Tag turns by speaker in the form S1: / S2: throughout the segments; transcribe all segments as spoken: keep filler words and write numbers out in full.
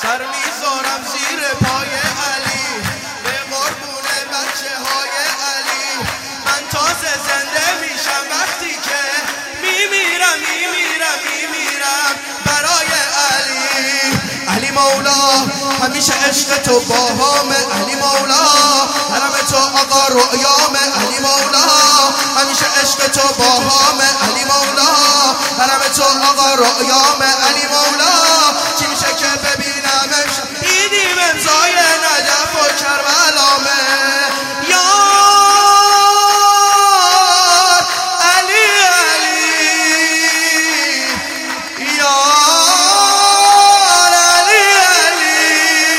S1: سر میذارم زیر پای علی، به قربون بچه های علی. من تازه زنده میشم وقتی که میمیرم میمیرم میمیرم برای علی. علی مولا همیشه عشق تو باهام، علی مولا حرم تو آقا رؤیام، علی مولا همیشه عشق تو باهام، علی مولا حرم تو آقا رؤیام، علی مولا چی میشه که ببینمش دیدیم امضای نجف و کربلامه. یار علی علی یار علی علی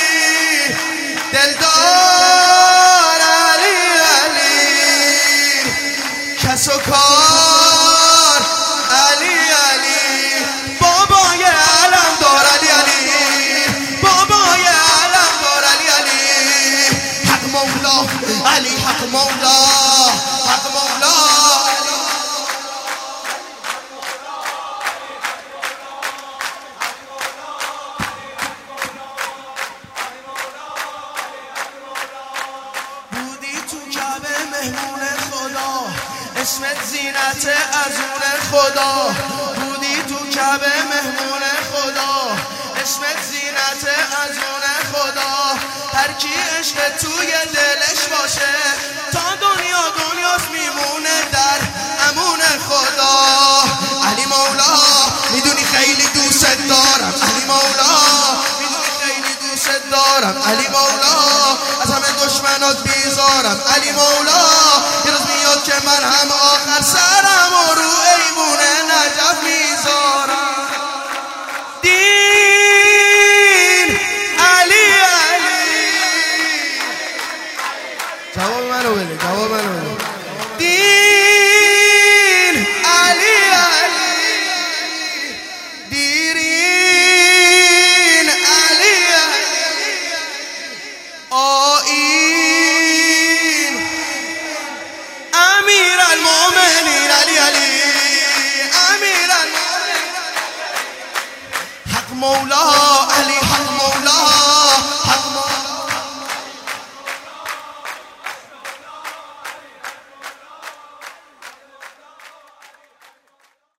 S1: دلدار علی علی کس و کار علی علی بابای علم دار علی علی بابای علم دار علی علی حق مولا علی حق مولا حق مولا بودی تو کعبه مهمون خدا، اسمت زینت ازون خدا. بودی تو کعبه مهمون خدا، اسمت زینت ازون خدا. هر کی عشق توی دلش باشه تا دنیا دنیاست میمونه در امون خدا. علی مولا میدونی خیلی دوست دارم، علی مولا میدونی خیلی دوست دارم، علی مولا از همه دشمنات بیزارم، علی مولا یه روز میاد که من هم آخر سرم و رو ایوون نجف میذارم. دین علی علی جواب منو بده جواب منو بده دین علی علی دیرین علی علی آیین امیر المؤمنین علی علی امیر المؤمنین حق مولا علی